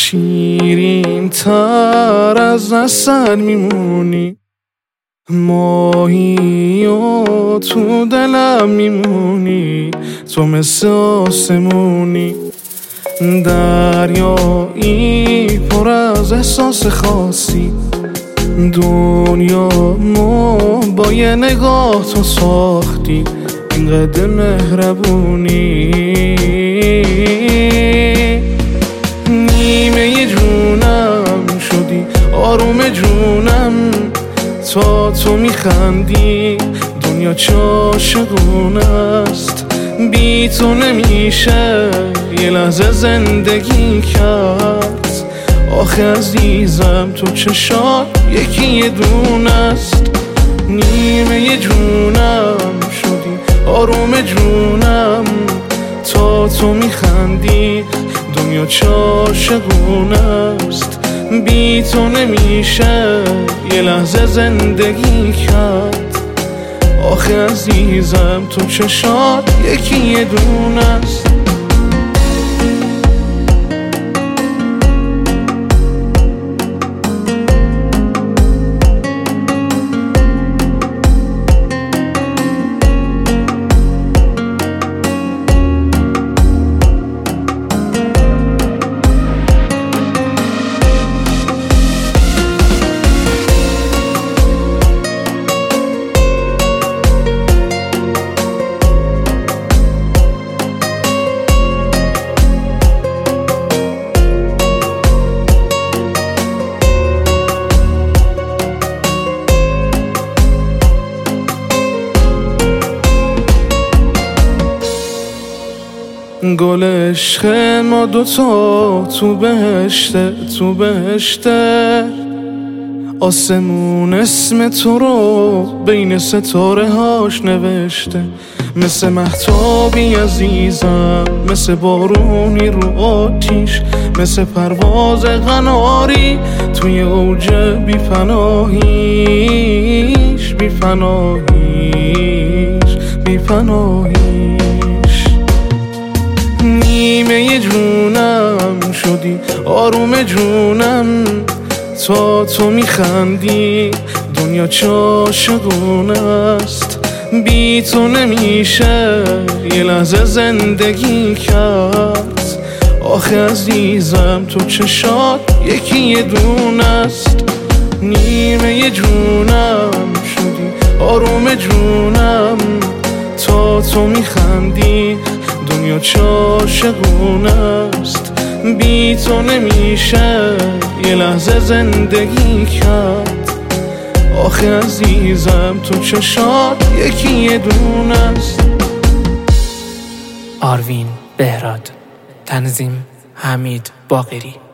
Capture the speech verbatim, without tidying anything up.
شیرین تر از عسل میمونی، ماهی و تو دلم میمونی، تو مثل آسمونی، دریایی پر از احساس خاصی، دنیا ما با یه نگاه تو ساختی، اینقدر مهربونی، نیمه جونم شدی، آروم جونم، تا تو میخندی دنیا چه عاشقونه است، بی تو نمیشه یه لحظه زندگی کرد، آخه عزیزم تو چشات یکی یه دون است، نیمه جونم شدی، آروم جونم، تا تو میخندی دنیا چه عاشقونه است، بی تو نمیشه یه لحظه زندگی کرد، آخه عزیزم تو چشات یکی یه دون است. گل عشق ما دوتا تو بهشته، تو بهشته، آسمون اسم تو رو بین ستاره هاش نوشته، مثل مهتابی عزیزم، مثل بارونی رو آتیش، مثل پرواز قناری توی اوج بی پناهیش، بی پناهیش، بی پناهیش، نیمه جونم شدی، آروم جونم، تا تو میخندی دنیا چه عاشقونه است، بی تو نمیشه یه لحظه زندگی کرد، آخه عزیزم تو چشات یکی یه دون است، نیمه جونم شدی، آروم جونم، تا تو میخندی دنیا چه عاشقونه است، بی تو نمیشه یه لحظه زندگی کرد، آخه عزیزم تو چشات یکی یه دون است. آروین بهراد، تنظیم حمید باقری.